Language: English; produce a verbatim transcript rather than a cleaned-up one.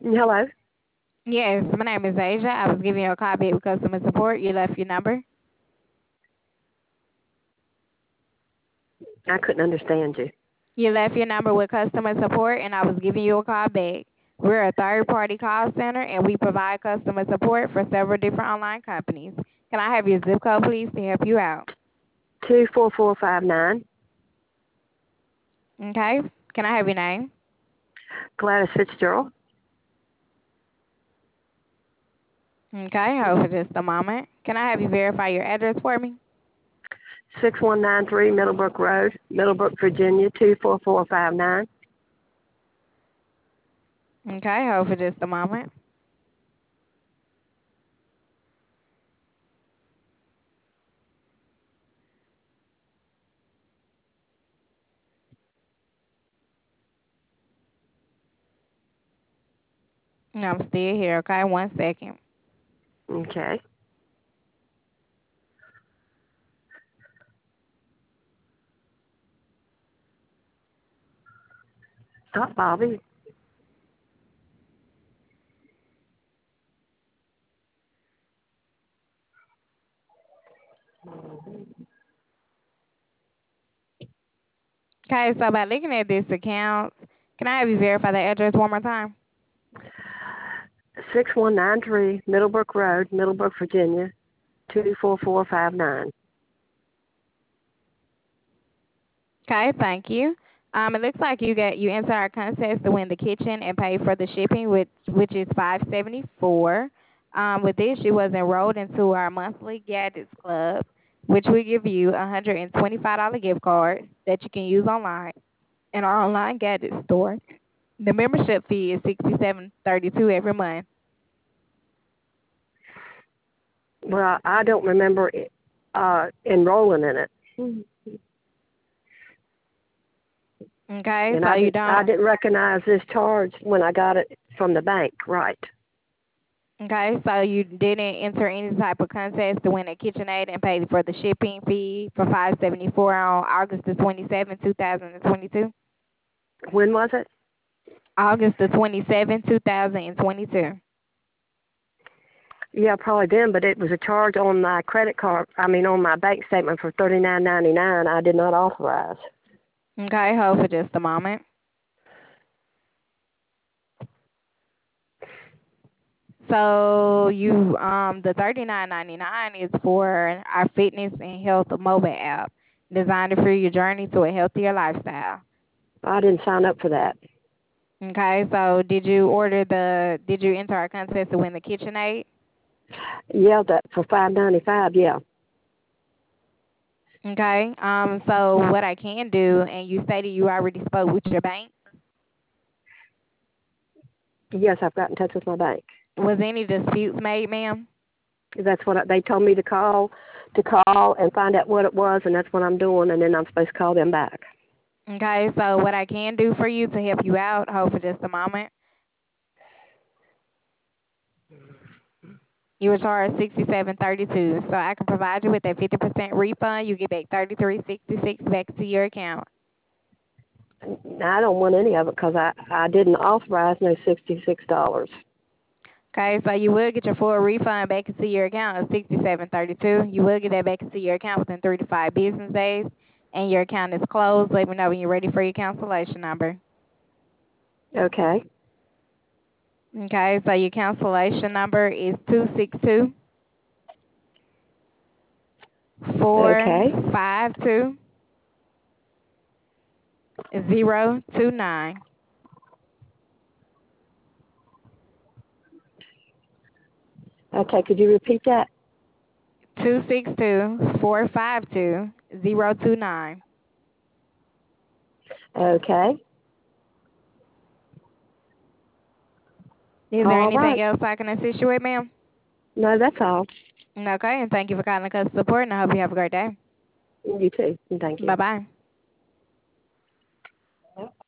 Hello? Yes, my name is Asia. I was giving you a call back with customer support. You left your number. I couldn't understand you. You left your number with customer support, and I was giving you a call back. We're a third-party call center, and we provide customer support for several different online companies. Can I have your zip code, please, to help you out? two four four five nine. Okay. Can I have your name? Gladys Fitzgerald. Okay. Hold for just a moment. Can I have you verify your address for me? six one nine three Middlebrook Road, Middlebrook, Virginia, two four four five nine. Okay. Hold for just a moment. I'm still here. Okay. One second. Okay. Stop, Bobby. Okay. So by looking at this account, can I have you verify the address one more time? six one nine three Middlebrook Road, Middlebrook, Virginia, two four four five nine. Okay, thank you. Um, it looks like you get you enter our contest to win the kitchen and pay for the shipping, which which is five seventy four. Um, with this, you was enrolled into our monthly gadgets club, which we give you a hundred and twenty five dollar gift card that you can use online in our online gadget store. The membership fee is sixty seven thirty two every month. Well, I don't remember uh, enrolling in it. Okay, And so I you didn't, I don't. didn't recognize this charge when I got it from the bank, right? Okay, so you didn't enter any type of contest to win a KitchenAid and pay for the shipping fee for five seventy four on August the twenty seventh, two thousand and twenty two. When was it? August the twenty seventh, two thousand and twenty two. Yeah, probably did, but it was a charge on my credit card. I mean, on my bank statement for thirty nine ninety nine. I did not authorize. Okay, hold for just a moment. So you um the thirty nine ninety nine is for our fitness and health mobile app designed to free your journey to a healthier lifestyle. I didn't sign up for that. Okay, so did you order the did you enter our contest to win the KitchenAid? Yeah, that for five ninety five. Yeah. Okay. Um. So what I can do, and you stated you already spoke with your bank. Yes, I've got in touch with my bank. Was any disputes made, ma'am? That's what I, they told me to call, to call and find out what it was, and that's what I'm doing. And then I'm supposed to call them back. Okay. So what I can do for you to help you out, hold for just a moment. You were charged sixty seven thirty two, so I can provide you with a fifty percent refund. You get back thirty three sixty six back to your account. Now, I don't want any of it because I I didn't authorize no sixty six dollars. Okay, so you will get your full refund back into your account of sixty seven thirty two. You will get that back into your account within three to five business days, and your account is closed. Let me know when you're ready for your cancellation number. Okay. Okay, so your cancellation number is two six two four Okay. five two zero two nine. Okay. Could you repeat that? Two six two four five two zero two nine. Okay. Is there All anything right. else I can assist you with, ma'am? No, that's all. Okay, and thank you for calling us support, and I hope you have a great day. You too. Thank Bye you. bye.